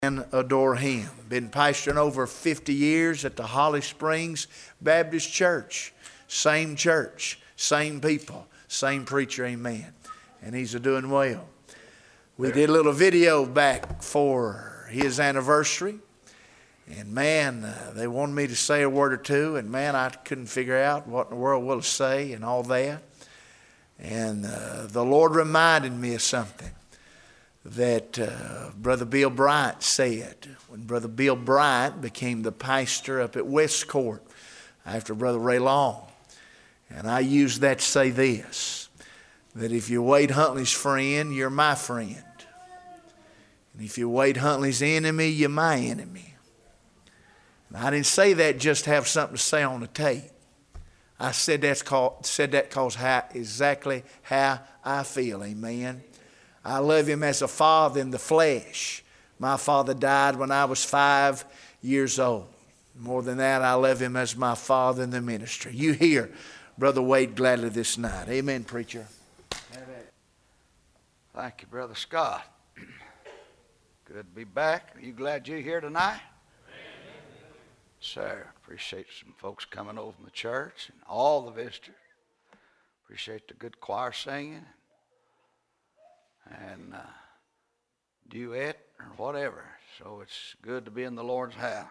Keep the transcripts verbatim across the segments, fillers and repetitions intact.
And adore Him. Been pastoring over fifty years at the Holly Springs Baptist Church. Same church, same people, same preacher, amen. And he's a doing well. We did a little video back for his anniversary. And man, uh, they wanted me to say a word or two. And man, I couldn't figure out what in the world will I say and all that. And uh, the Lord reminded me of something that uh, Brother Bill Bryant said when Brother Bill Bryant became the pastor up at West Court after Brother Ray Long. And I use that to say this, that if you're Wade Huntley's friend, you're my friend. And if you're Wade Huntley's enemy, you're my enemy. And I didn't say that just to have something to say on the tape. I said that's called, said that because how, exactly how I feel, amen. I love him as a father in the flesh. My father died when I was five years old. More than that, I love him as my father in the ministry. You hear Brother Wade gladly this night. Amen, preacher. Thank you, Brother Scott. Good to be back. Are you glad you're here tonight? Amen. Sir, appreciate some folks coming over from the church and all the visitors. Appreciate the good choir singing. And uh, duet or whatever. So it's good to be in the Lord's house.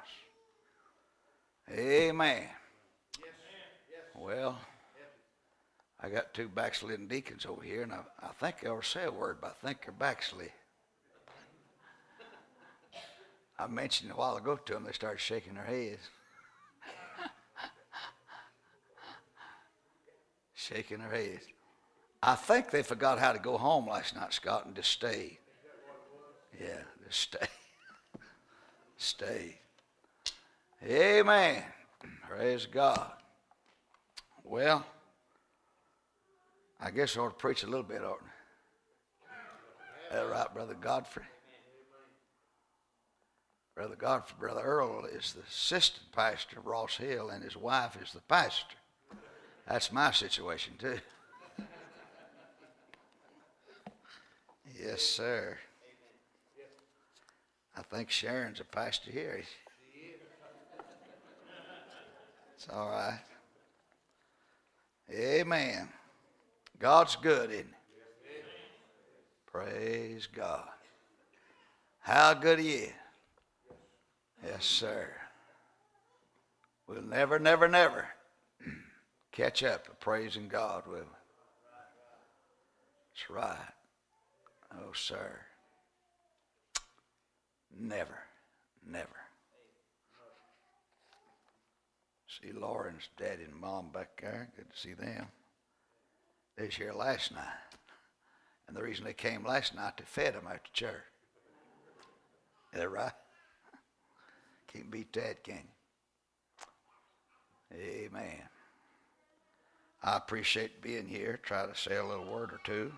Amen. Yes, yes. Well, I got two backslidden deacons over here, and I, I think they ought to say a word, but I think they're backslid. I mentioned a while ago to them, they started shaking their heads. Shaking their heads. I think they forgot how to go home last night, Scott, and just stay. Yeah, just stay. Stay. Amen. Praise God. Well, I guess I ought to preach a little bit, oughtn't I? Is that right, Brother Godfrey? Brother Godfrey, Brother Earl is the assistant pastor of Ross Hill, and his wife is the pastor. That's my situation, too. Yes, sir. I think Sharon's a pastor here. It's all right. Amen. God's good, isn't he? Praise God. How good he is. Yes, sir. We'll never, never, never catch up to praising God, will we? That's right. Oh, sir. Never, never. See Lauren's daddy and mom back there. Good to see them. They was here last night. And the reason they came last night, they fed them after church. Is that right? Can't beat that, can you? Amen. I appreciate being here. Try to say a little word or two.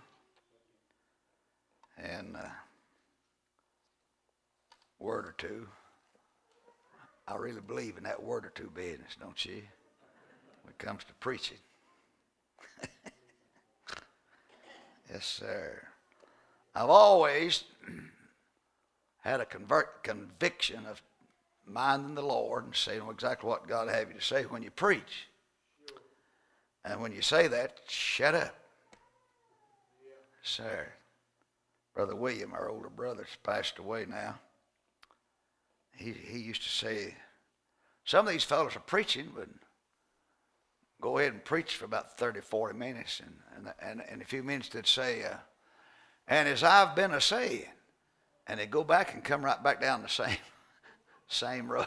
And uh, word or two. I really believe in that word or two business, don't you? When it comes to preaching. Yes, sir. I've always had a convert, conviction of minding the Lord and saying exactly what God have you to say when you preach. And when you say that, shut up. Sir. Brother William, our older brother, has passed away now. He he used to say, some of these fellows are preaching, but go ahead and preach for about thirty, forty minutes. And, and, and, and a few minutes they'd say, uh, and as I've been a saying, and they'd go back and come right back down the same, same road.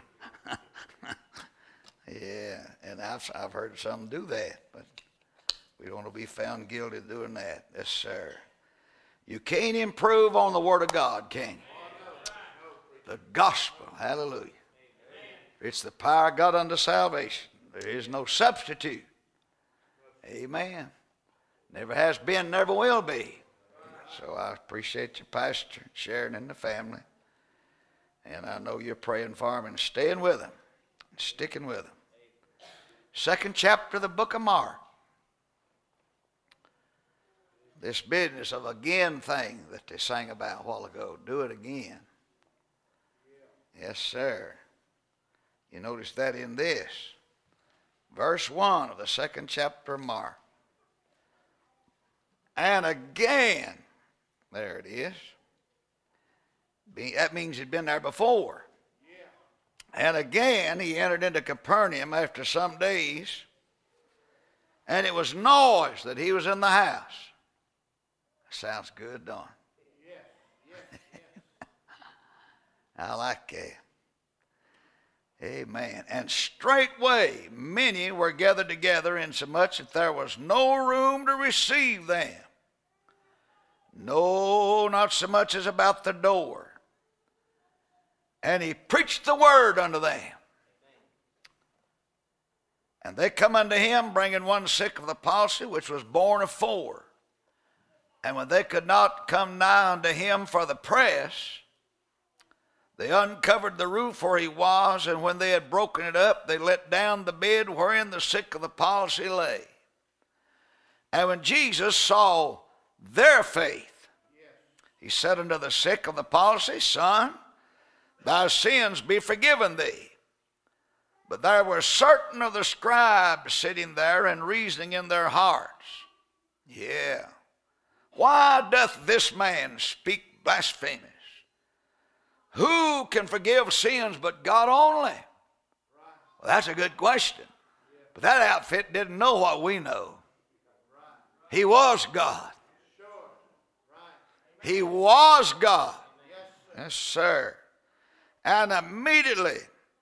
Yeah, and I've, I've heard some do that, but we don't want to be found guilty of doing that. Yes, sir. You can't improve on the Word of God, can you? The gospel, hallelujah. It's the power of God unto salvation. There is no substitute. Amen. Never has been, never will be. So I appreciate your pastor sharing in the family. And I know you're praying for him and staying with him, and sticking with him. Second chapter of the book of Mark. This business of again thing that they sang about a while ago. Do it again. Yes, sir. You notice that in this. Verse one of the second chapter of Mark. And again, there it is. That means he'd been there before. Yeah. And again, he entered into Capernaum after some days, and it was noise that he was in the house. Sounds good, don't it? Yeah. Yeah. Yeah. I like that. Amen. And straightway many were gathered together, insomuch that there was no room to receive them. No, not so much as about the door. And he preached the word unto them. And they come unto him, bringing one sick of the palsy, which was born of four. And when they could not come nigh unto him for the press, they uncovered the roof where he was, and when they had broken it up, they let down the bed wherein the sick of the palsy lay. And when Jesus saw their faith, he said unto the sick of the palsy, Son, thy sins be forgiven thee. But there were certain of the scribes sitting there and reasoning in their hearts. Yeah. Why doth this man speak blasphemous? Who can forgive sins but God only? Well, that's a good question. But that outfit didn't know what we know. He was God. He was God. Yes, sir. And immediately,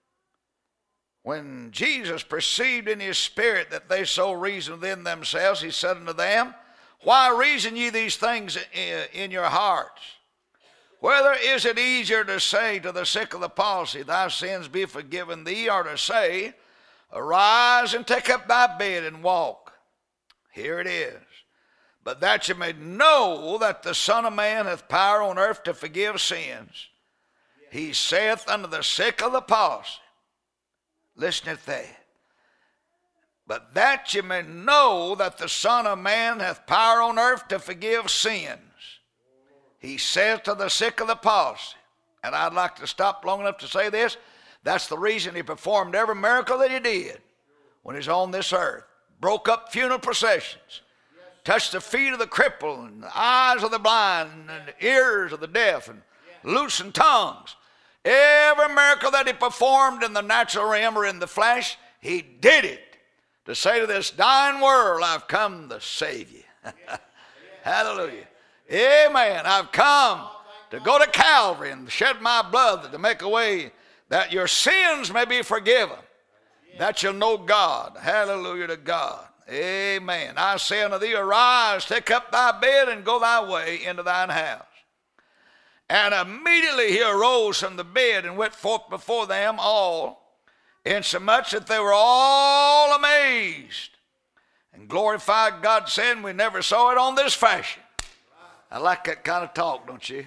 when Jesus perceived in his spirit that they so reasoned within themselves, he said unto them, Why reason ye these things in your hearts? Whether is it easier to say to the sick of the palsy, Thy sins be forgiven thee, or to say, Arise and take up thy bed and walk? Here it is. But that you may know that the Son of Man hath power on earth to forgive sins, he saith unto the sick of the palsy, listen at that. But that you may know that the Son of Man hath power on earth to forgive sins, he saith to the sick of the palsy. And I'd like to stop long enough to say this. That's the reason he performed every miracle that he did when he was on this earth. Broke up funeral processions. Touched the feet of the crippled and the eyes of the blind and the ears of the deaf and loosened tongues. Every miracle that he performed in the natural realm or in the flesh, he did it to say to this dying world, I've come to save you. Hallelujah. Amen. I've come to go to Calvary and shed my blood to make a way that your sins may be forgiven, that you'll know God. Hallelujah to God. Amen. I say unto thee, arise, take up thy bed, and go thy way into thine house. And immediately he arose from the bed and went forth before them all, insomuch that they were all amazed, and glorified God, saying, We never saw it on this fashion. I like that kind of talk, don't you?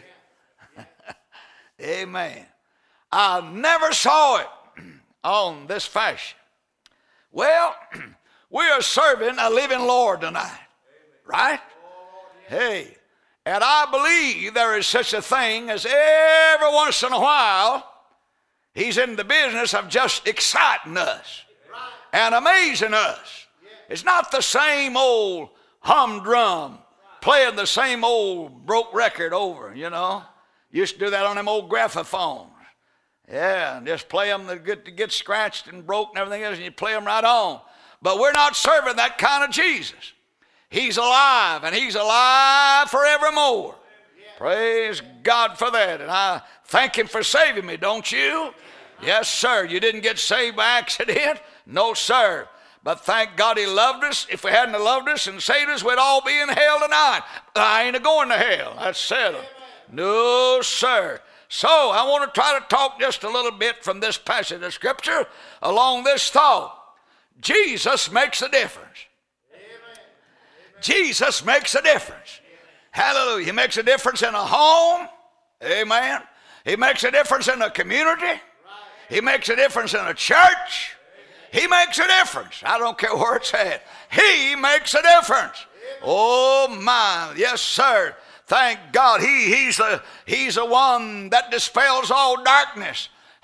Amen. I never saw it on this fashion. Well, we are serving a living Lord tonight, right? Hey, and I believe there is such a thing as every once in a while, he's in the business of just exciting us and amazing us. It's not the same old humdrum playing the same old broke record over, you know. Used to do that on them old graphophones. Yeah, and just play them to get, to get scratched and broke and everything else, and you play them right on. But we're not serving that kind of Jesus. He's alive, and he's alive forevermore. Praise God for that. And I thank him for saving me, don't you? Yes, sir. You didn't get saved by accident? No, sir. But thank God he loved us. If we hadn't loved us and saved us, we'd all be in hell tonight. I ain't going to hell. That's settled. No, sir. So I want to try to talk just a little bit from this passage of Scripture along this thought. Jesus makes a difference. Amen. Jesus makes a difference. Amen. Hallelujah. He makes a difference in a home. Amen. He makes a difference in a community. Right. He makes a difference in a church. He makes a difference. I don't care where it's at. He makes a difference. Oh my, yes sir. Thank God. He, he's, the, he's the one that dispels all darkness.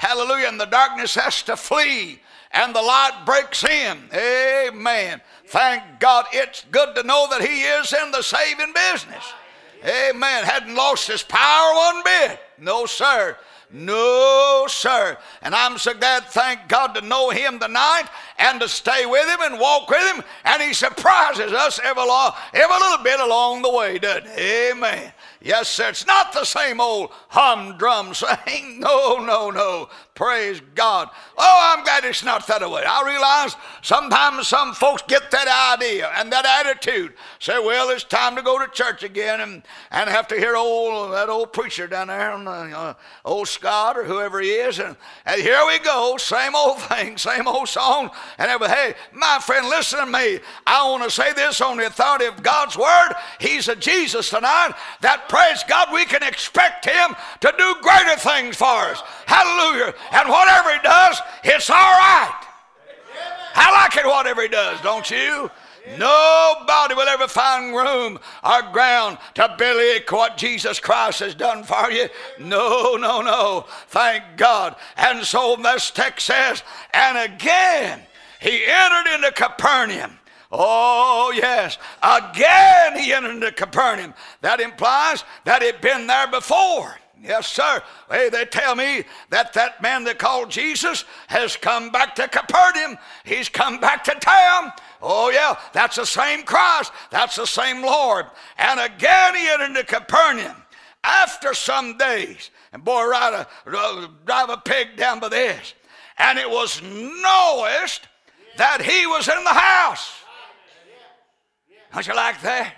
Hallelujah. And the darkness has to flee and the light breaks in. Amen. Thank God. It's good to know that he is in the saving business. Amen. Hadn't lost his power one bit. No, sir. No, sir. And I'm so glad, thank God, to know him tonight and to stay with him and walk with him. And he surprises us every, lo- every little bit along the way, doesn't he? Amen. Yes, sir. It's not the same old humdrum saying. No, no, no. Praise God. Oh, I'm glad it's not that way. I realize sometimes some folks get that idea and that attitude. Say, well, it's time to go to church again and, and have to hear old that old preacher down there, uh, old Scott or whoever he is. And, and here we go. Same old thing, same old song. And everybody, hey, my friend, listen to me. I want to say this on the authority of God's word. He's a Jesus tonight that, praise God, we can expect him to do greater things for us. Hallelujah. And whatever he does, it's all right. I like it whatever he does, don't you? Nobody will ever find room or ground to belly what Jesus Christ has done for you. No, no, no. Thank God. And so this text says, and again he entered into Capernaum. Oh, yes. Again he entered into Capernaum. That implies that he'd been there before. Yes, sir. Hey, they tell me that that man they called Jesus has come back to Capernaum. He's come back to town. Oh, yeah, that's the same Christ. That's the same Lord. And again he entered into Capernaum after some days. And boy, ride a, drive a pig down by this. And it was noticed that he was in the house. Don't you like that?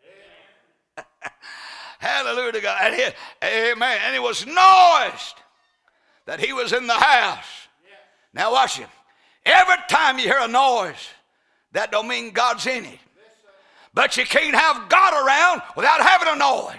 Hallelujah to God. And he, amen. And it was noised that he was in the house. Now watch it. Every time you hear a noise, that don't mean God's in it. But you can't have God around without having a noise.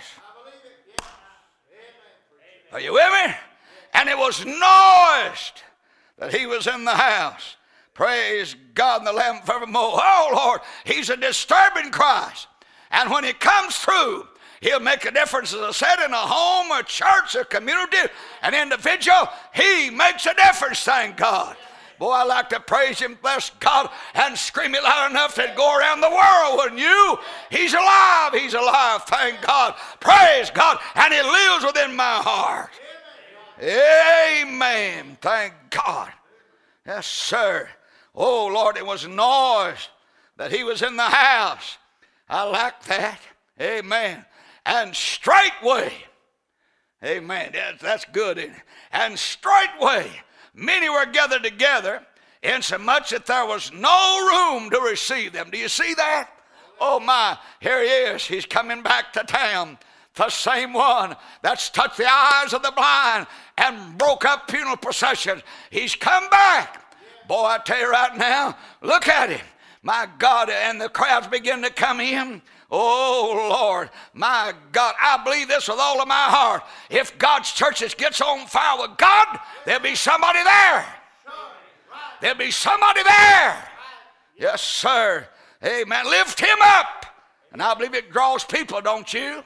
Are you with me? And it was noised that he was in the house. Praise God and the Lamb forevermore. Oh, Lord, he's a disturbing Christ. And when he comes through, he'll make a difference, as I said, in a home, a church, a community, an individual. He makes a difference, thank God. Boy, I like to praise him, bless God, and scream it loud enough to go around the world, wouldn't you? He's alive, he's alive, thank God. Praise God, and he lives within my heart. Amen, Amen. Thank God. Yes, sir. Oh, Lord, it was noise that he was in the house. I like that. Amen. And straightway, amen, that's, that's good, isn't it? And straightway, many were gathered together, insomuch that there was no room to receive them. Do you see that? Oh my, here he is. He's coming back to town. The same one that's touched the eyes of the blind and broke up funeral processions. He's come back. Boy, I tell you right now, look at him. My God, and the crowds begin to come in. Oh, Lord, my God, I believe this with all of my heart. If God's churches gets on fire with God, there'll be somebody there. There'll be somebody there. Yes, sir. Amen. Lift him up. And I believe it draws people, don't you?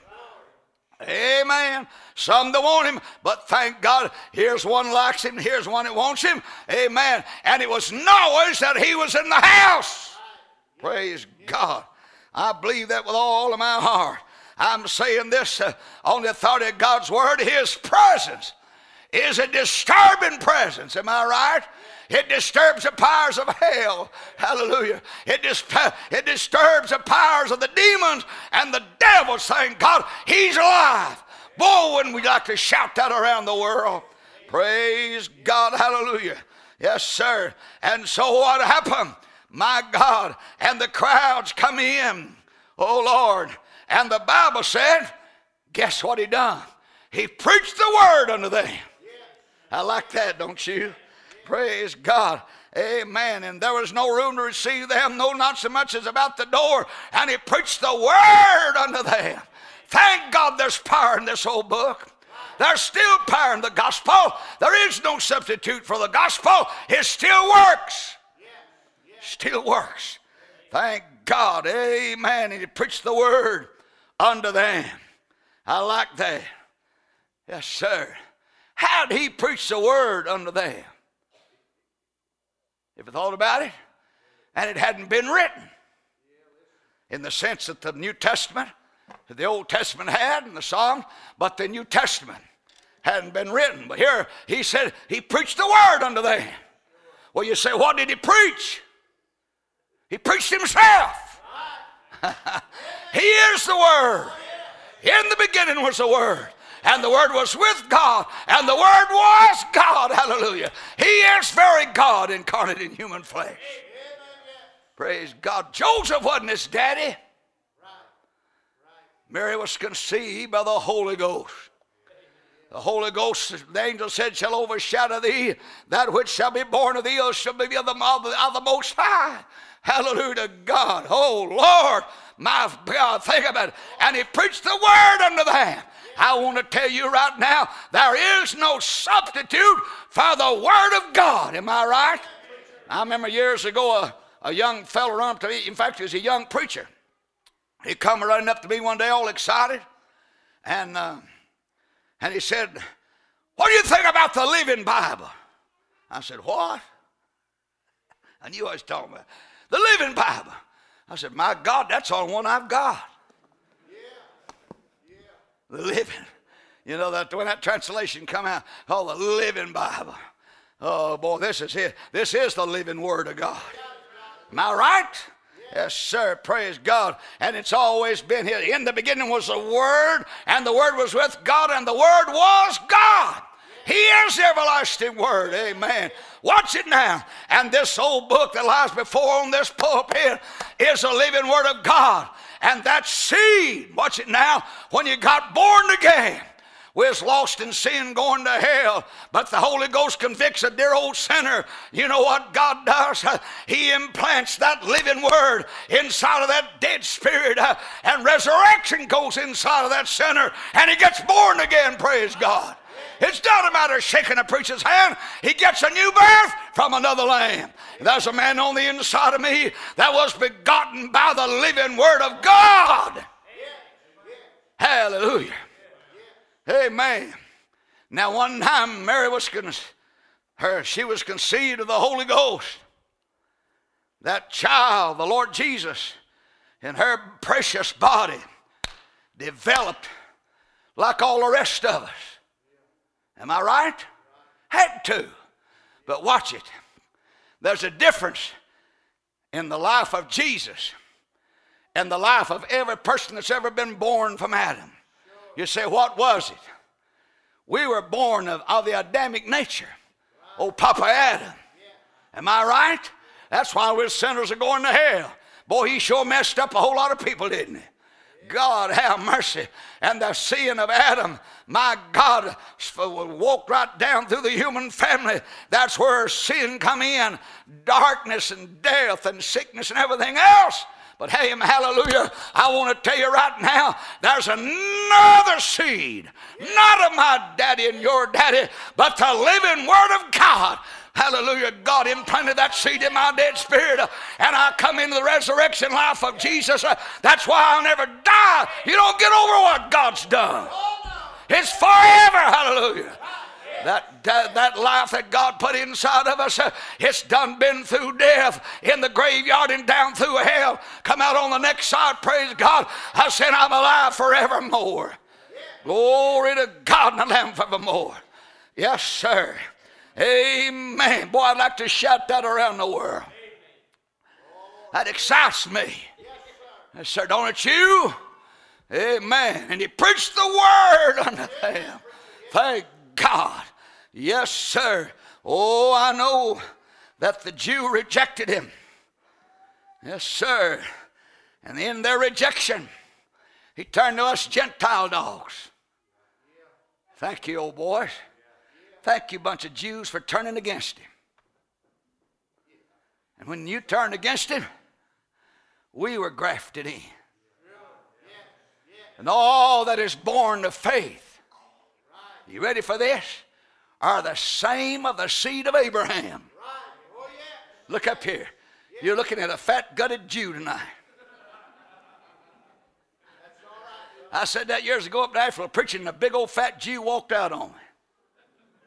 Amen. Some that want him, but thank God, here's one likes him, here's one that wants him. Amen. And it was noise that he was in the house. Praise God. I believe that with all of my heart. I'm saying this uh, on the authority of God's word. His presence is a disturbing presence. Am I right? It disturbs the powers of hell. Hallelujah. It, dis- it disturbs the powers of the demons and the devil, saying, God, he's alive. Boy, wouldn't we like to shout that around the world? Praise God. Hallelujah. Yes, sir. And so what happened? My God. And the crowds come in. Oh, Lord. And the Bible said, guess what he done? He preached the word unto them. I like that, don't you? Praise God. Amen. And there was no room to receive them, no, not so much as about the door. And he preached the word unto them. Thank God there's power in this old book. There's still power in the gospel. There is no substitute for the gospel. It still works. Still works. Thank God. Amen. And he preached the word unto them. I like that. Yes, sir. how'd he preach the word unto them? Ever thought about it? And it hadn't been written. In the sense that the New Testament, the Old Testament had and the Psalm, but the New Testament hadn't been written. But here he said he preached the word unto them. Well, you say, what did he preach? He preached himself. He is the Word. In the beginning was the Word, and the Word was with God, and the Word was God. Hallelujah. He is very God incarnate in human flesh. Praise God. Joseph wasn't his daddy. Mary was conceived by the Holy Ghost. The Holy Ghost, the angel said, shall overshadow thee. That which shall be born of thee shall be of the, of the Most High. Hallelujah to God. Oh, Lord, my God, think about it. And he preached the word unto them. I want to tell you right now, there is no substitute for the word of God. Am I right? I remember years ago, a, a young fellow run up to me. In fact, he was a young preacher. He come running up to me one day all excited. And, uh, and he said, what do you think about the Living Bible? I said, what? I knew I was talking about the Living Bible. I said, my God, that's the only one I've got. Yeah. Yeah. The Living. You know, that when that translation come out, oh, the Living Bible. Oh, boy, this is it. This is the living Word of God. Am I right? Yes, sir. Praise God. And it's always been here. In the beginning was the Word, and the Word was with God, and the Word was God. He is the everlasting Word. Amen. Watch it now. And this old book that lies before on this pulpit is the living Word of God. And that seed, watch it now, when you got born again, was lost in sin going to hell, but the Holy Ghost convicts a dear old sinner. You know what God does? He implants that living word inside of that dead spirit, uh, and resurrection goes inside of that sinner, and he gets born again. Praise God. It's not a matter of shaking a preacher's hand. He gets a new birth from another lamb. There's a man on the inside of me that was begotten by the living word of God. Hallelujah. Amen. Now one time Mary was con- her she was conceived of the Holy Ghost. That child, the Lord Jesus, in her precious body developed like all the rest of us. Am I right? Had to. But watch it. There's a difference in the life of Jesus and the life of every person that's ever been born from Adam. You say, what was it? We were born of, of the Adamic nature. Oh, Papa Adam. Am I right? That's why we're sinners are going to hell. Boy, he sure messed up a whole lot of people, didn't he? God have mercy. And the sin of Adam, my God, walked right down through the human family. That's where sin come in. Darkness and death and sickness and everything else. But hey, hallelujah, I want to tell you right now, there's another seed. Not of my daddy and your daddy, but the living word of God. Hallelujah. God implanted that seed in my dead spirit, uh, and I come into the resurrection life of Jesus. Uh, that's why I'll never die. You don't get over what God's done. It's forever. Hallelujah. That, that, that life that God put inside of us, uh, it's done been through death, in the graveyard and down through hell. Come out on the next side, praise God. I said I'm alive forevermore. Glory to God and the Lamb forevermore. Yes, sir. Amen. Boy, I'd like to shout that around the world. That excites me. Yes, sir, don't it you? Amen. And he preached the word unto them. Thank God. Yes, sir. Oh, I know that the Jew rejected him. Yes, sir. And in their rejection, he turned to us Gentile dogs. Thank you, old boys. Thank you, bunch of Jews, for turning against him. And when you turned against him, we were grafted in. And all that is born of faith, you ready for this? Are the same of the seed of Abraham. Look up here. You're looking at a fat-gutted Jew tonight. I said that years ago up in Asheville, preaching, and a big old fat Jew walked out on me.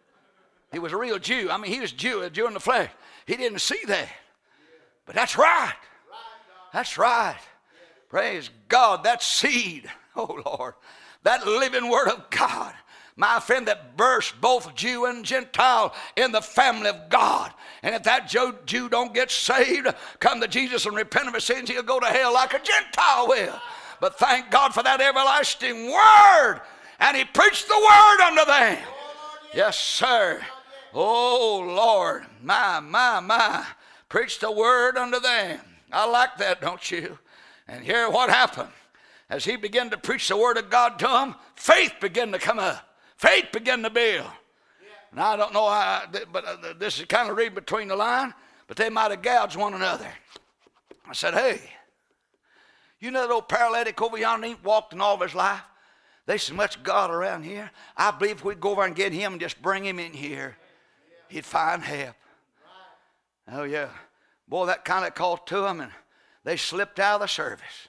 He was a real Jew. I mean, he was a Jew, a Jew in the flesh. He didn't see that. But that's right. That's right. Praise God. That seed, oh Lord, that living word of God, my friend, that burst both Jew and Gentile in the family of God. And if that Jew, Jew don't get saved, come to Jesus and repent of his sins, he'll go to hell like a Gentile will. But thank God for that everlasting word. And he preached the word unto them. Yes, sir. Oh, Lord. My, my, my. Preached the word unto them. I like that, don't you? And here what happened. As he began to preach the word of God to them, faith began to come up. Faith began to build. And I don't know, how, but this is kind of reading between the line, but they might have gouged one another. I said, hey, you know that old paralytic over yonder ain't walked in all of his life? There's so much God around here. I believe if we'd go over and get him and just bring him in here, he'd find help. Oh, yeah. Boy, that kind of called to them, and they slipped out of the service.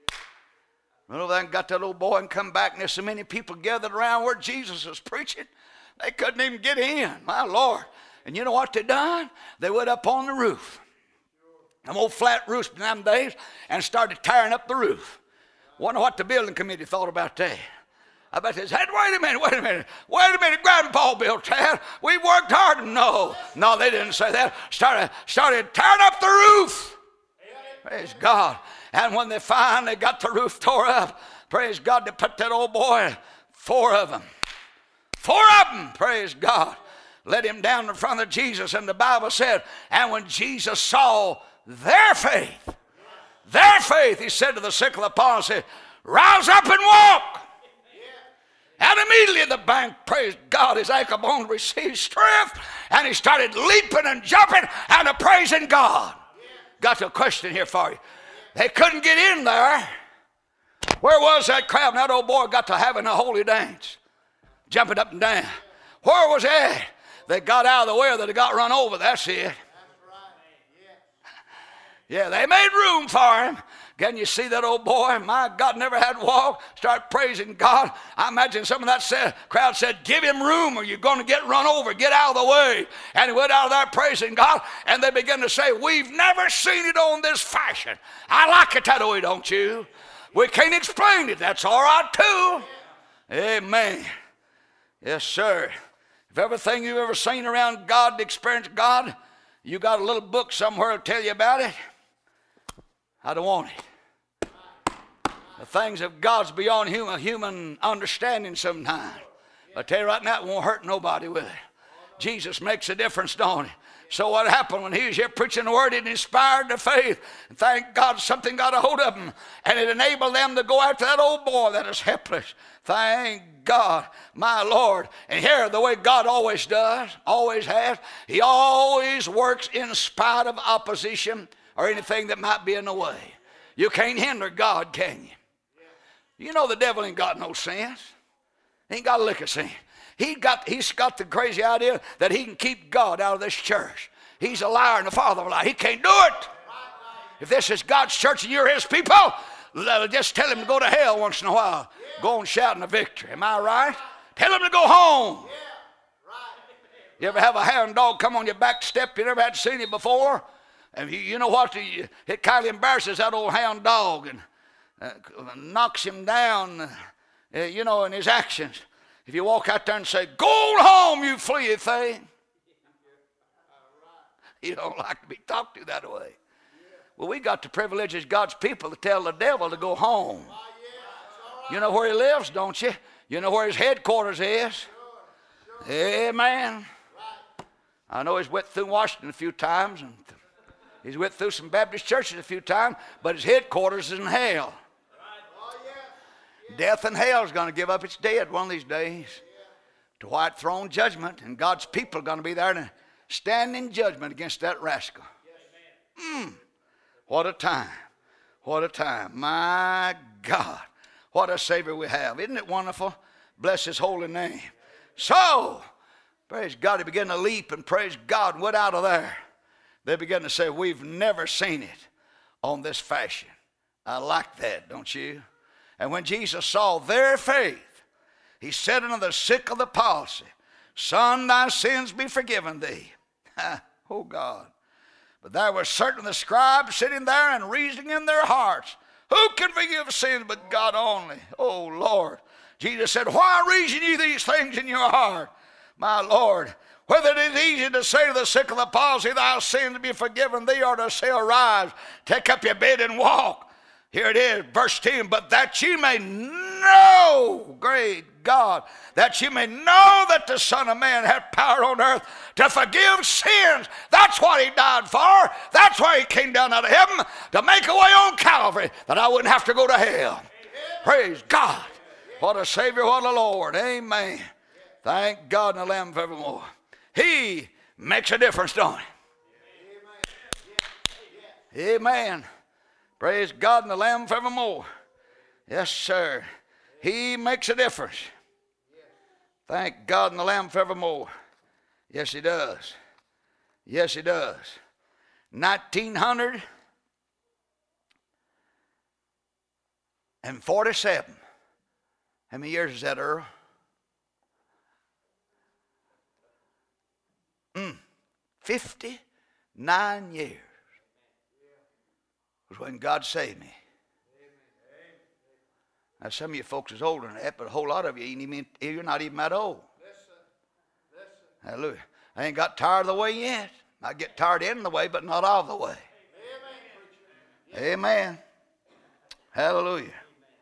Went over there and got that old boy and come back, and there's so many people gathered around where Jesus was preaching, they couldn't even get in, my Lord. And you know what they done? They went up on the roof, them old flat roofs in them days, and started tearing up the roof. Wonder what the building committee thought about that. I bet they said, wait a minute, wait a minute, wait a minute, Grandpa built that. We worked hard. No, no, they didn't say that. Started, started tearing up the roof. Praise God. And when they finally got the roof tore up, praise God, they put that old boy, four of them, four of them, praise God, let him down in front of Jesus. And the Bible said, and when Jesus saw their faith, their faith, he said to the sick of the palsy, said, rise up and walk. And immediately the bank, praise God, his ankle bone received strength, and he started leaping and jumping and a praising God. Got a question here for you. They couldn't get in there. Where was that crowd? And that old boy got to having a holy dance, jumping up and down. Where was that? They got out of the way, or they got run over. That's it. Yeah, they made room for him. Can you see that old boy? My God, never had walked. Start praising God. I imagine some of that said, crowd said, give him room or you're going to get run over. Get out of the way. And he went out of there praising God. And they began to say, we've never seen it on this fashion. I like it that way, don't you? We can't explain it. That's all right, too. Amen. Yes, sir. If everything you've ever seen around God, experienced God, you got a little book somewhere to tell you about it, I don't want it. The things of God's beyond human, human understanding sometimes. I tell you right now, it won't hurt nobody with it. Jesus makes a difference, don't it? So what happened when he was here preaching the word, it inspired their faith. And thank God something got a hold of them. And it enabled them to go after that old boy that is helpless. Thank God, my Lord. And here, the way God always does, always has, he always works in spite of opposition or anything that might be in the way. You can't hinder God, can you? You know the devil ain't got no sense. He ain't got a lick of sense. He got, he's got the crazy idea that he can keep God out of this church. He's a liar and the father of a lie. He can't do it. If this is God's church and you're his people, just tell him to go to hell once in a while. Go and shout in the victory. Am I right? Tell him to go home. You ever have a hound dog come on your back step you never had seen it before? And you, you know what? It kind of embarrasses that old hound dog and uh, knocks him down, uh, you know, in his actions. If you walk out there and say, go home, you flea thing. You don't like to be talked to that way. Well, we got the privilege as God's people to tell the devil to go home. You know where he lives, don't you? You know where his headquarters is? Amen. I know he's went through Washington a few times, and he's went through some Baptist churches a few times, but his headquarters is in hell. Death and hell is going to give up its dead one of these days to white throne judgment, and God's people are going to be there to stand in judgment against that rascal. Mm, what a time. What a time. My God. What a Savior we have. Isn't it wonderful? Bless his holy name. So, praise God, he began to leap and praise God and went out of there. They began to say, we've never seen it on this fashion. I like that, don't you? And when Jesus saw their faith, he said unto the sick of the palsy, Son, thy sins be forgiven thee. Oh God. But there were certain the scribes sitting there and reasoning in their hearts, who can forgive sins but God only? Oh Lord. Jesus said, why reason ye these things in your heart? My Lord, whether it is easy to say to the sick of the palsy, thy sins be forgiven thee, or to say, arise, take up your bed and walk. Here it is, verse ten, but that you may know, great God, that you may know that the Son of Man hath power on earth to forgive sins. That's what he died for. That's why he came down out of heaven, to make a way on Calvary, that I wouldn't have to go to hell. Amen. Praise God. What a Savior, what a Lord. Amen. Thank God and the Lamb forevermore. He makes a difference, don't he? Amen. Amen. Praise God and the Lamb forevermore. Yes, sir. He makes a difference. Thank God and the Lamb forevermore. Yes, he does. Yes, he does. nineteen forty-seven. How many years is that, Earl? Mm, fifty-nine years was when God saved me. Now, some of you folks is older than that, but a whole lot of you, ain't even, you're not even that old. Hallelujah. I ain't got tired of the way yet. I get tired in the way, but not of the way. Amen. Amen. Hallelujah.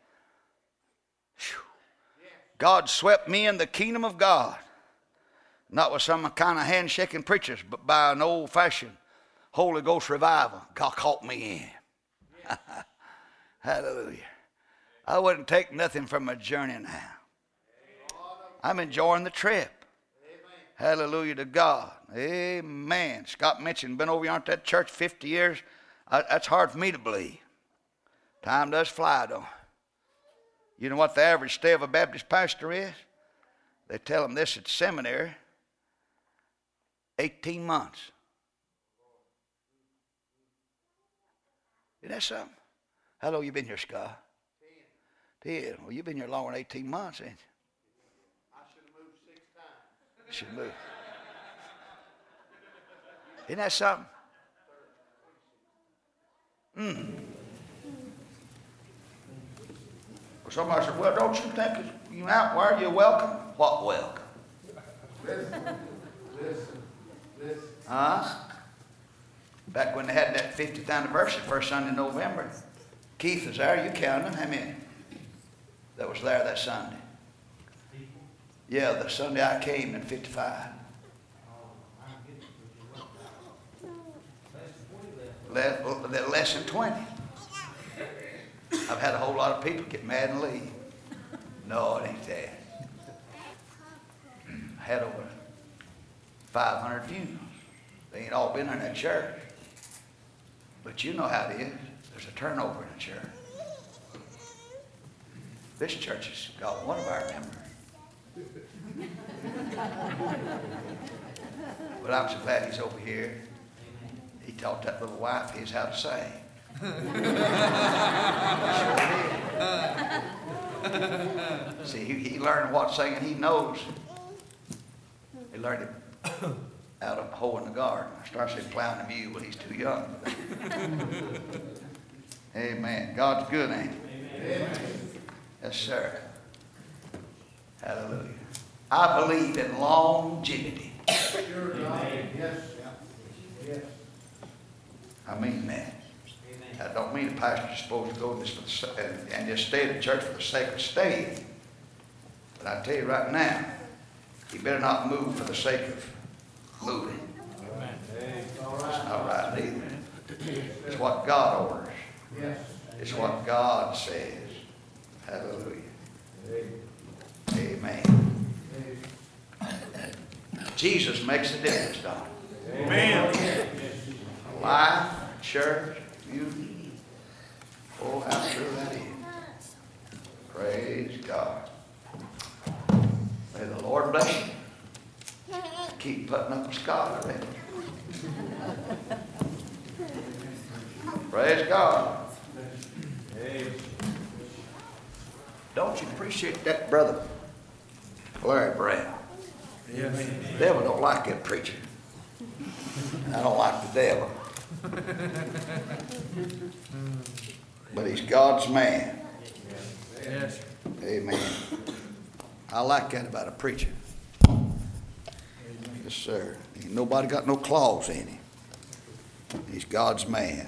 Whew. God swept me in the kingdom of God. Not with some kind of handshaking preachers, but by an old-fashioned Holy Ghost revival. God caught me in. Hallelujah. I wouldn't take nothing from a journey now. I'm enjoying the trip. Hallelujah to God. Amen. Scott mentioned, been over here at that church fifty years. I, that's hard for me to believe. Time does fly, though. You know what the average stay of a Baptist pastor is? They tell them this at seminary. eighteen months. Isn't that something? How long you been here, Scott? Ten. Ten. Well, you've been here longer than eighteen months, ain't you? I should have moved six times. Should move. Isn't that something? Hmm. Well, somebody said, well, don't you think it's, you out where you're welcome? What welcome? Listen, listen, listen. Huh? Back when they had that fiftieth anniversary, first Sunday in November, Keith was there. You counted how many that was there that Sunday? Yeah, the Sunday I came in fifty-five. Less, less than twenty. I've had a whole lot of people get mad and leave. No, it ain't that. I had over five hundred funerals. They ain't all been in that church. But you know how it is. There's a turnover in the church. This church has got one of our members. But I'm so glad he's over here. He taught that little wife of his how to sing. Sure did. See, he, he learned what singing he knows. He learned it out of a hole in the garden. I started saying plowing the mule when he's too young. Amen. God's good, ain't he? Amen. Yes, sir. Hallelujah. I believe in longevity. Sure, God. Yes. Yes. I mean that. I don't mean a pastor's supposed to go this for the, and, and just stay at the church for the sake of staying. But I tell you right now, you better not move for the sake of moving. Amen. It's not right either. It's what God orders. Yes. It's what God says. Hallelujah. Amen. Jesus makes a difference, don't he? Amen. A life, a church, you. Oh, how true that is. Praise God. May the Lord bless you. Keep putting up with Scott already. Praise God. Don't you appreciate that, brother? Larry Brown. Amen. The devil don't like that preacher. And I don't like the devil. But he's God's man. Yes. Amen. I like that about a preacher. Yes, sir. Ain't nobody got no claws in him. He's God's man.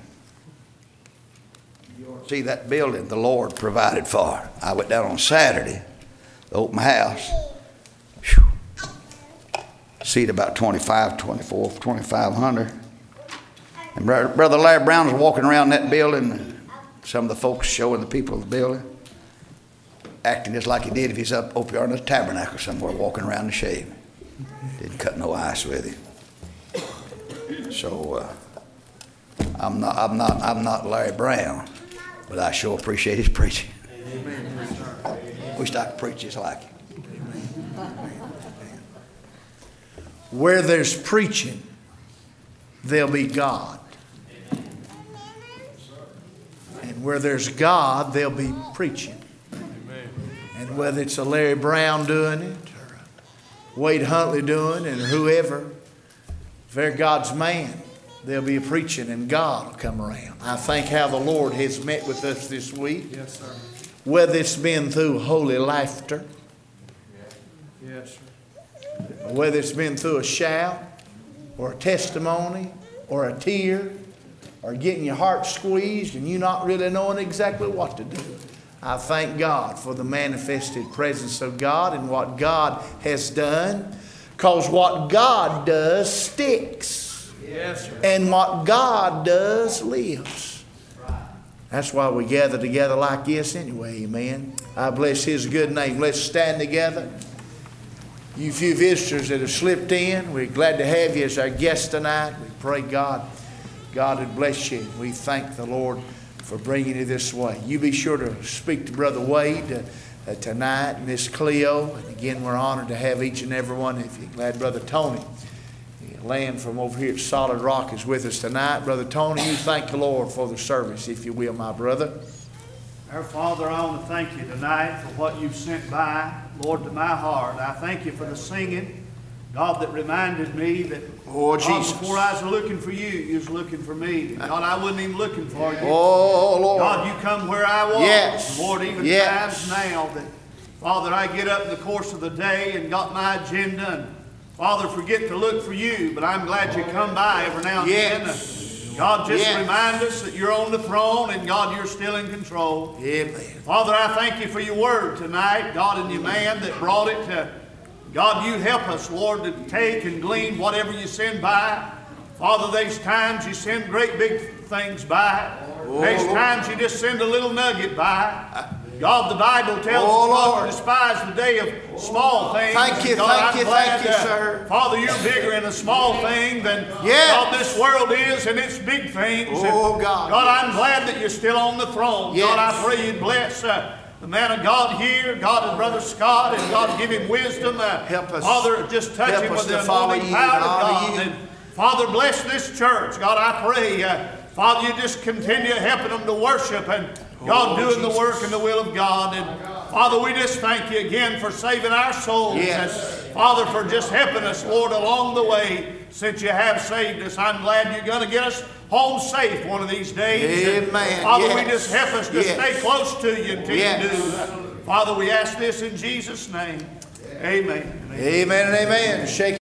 See, that building the Lord provided for. I went down on Saturday to open my house. Whew. Seat about twenty-five, twenty-four, twenty-five hundred. And Brother Larry Brown was walking around that building. Some of the folks showing the people the building, acting just like he did if he's up over here in the tabernacle somewhere, walking around the shave. Didn't cut no ice with him. So uh, I'm not, I'm not, I'm not Larry Brown, but I sure appreciate his preaching. Wish I could preach just like him. Where there's preaching, there'll be God. And where there's God, there'll be preaching. And whether it's a Larry Brown doing it, or a Wade Huntley doing it, or whoever, if they're God's man, there'll be a preaching and God will come around. I think how the Lord has met with us this week. Yes, sir. Whether it's been through holy laughter, Yes, sir. whether it's been through a shout, or a testimony, or a tear, or getting your heart squeezed and you not really knowing exactly what to do. I thank God for the manifested presence of God and what God has done, because what God does sticks. Yes, sir. And what God does lives. That's why we gather together like this anyway, amen. I bless His good name. Let's stand together. You few visitors that have slipped in, we're glad to have you as our guest tonight. We pray God, God would bless you. We thank the Lord for bringing you this way. You be sure to speak to Brother Wade uh, uh, tonight, Miss Cleo. And again, we're honored to have each and every one of you. Glad Brother Tony, land from over here at Solid Rock, is with us tonight. Brother Tony, you thank the Lord for the service, if you will, my brother. Our Father, I want to thank you tonight for what you've sent by, Lord, to my heart. I thank you for the singing, God, that reminded me that, Oh, God, Jesus. before I was looking for you, you was looking for me. God, I wasn't even looking for you. Oh, Lord. God, you come where I was. Yes. Lord, even Yes. times now that, Father, I get up in the course of the day and got my agenda and, Father, forget to look for you, but I'm glad you come by every now and Yes. then. God, just Yes. remind us that you're on the throne and, God, you're still in control. Amen. Father, I thank you for your word tonight, God, and your man that brought it to, God, you help us, Lord, to take and glean whatever you send by. Father, there's times you send great big things by. There's times you just send a little nugget by. God, the Bible tells Oh, us not Lord. to despise the day of small things. Thank you, God, thank I'm you, glad thank you, that, sir. Father, you're bigger in a small thing than Yes. God, this world is in its big things. Oh, And, God, God, yes. I'm glad that you're still on the throne. Yes. God, I pray you'd bless uh, the man of God here, God, and Brother Scott, and God, give him wisdom. Uh, Help us. Father, just touch Help him us with the to follow anointing you power and of honor God. you. And Father, bless this church. God, I pray, uh, Father, you just continue helping them to worship and, God, Oh, doing the Jesus. work and the will of God. And Father, we just thank you again for saving our souls. Yes. And Father, for just helping us, Lord, along the way since you have saved us. I'm glad you're going to get us home safe one of these days. And Amen. Father, we Yes. just help us to Yes. stay close to you until Yes. you do. Father, we ask this in Jesus' name. Amen. Amen and amen. Shake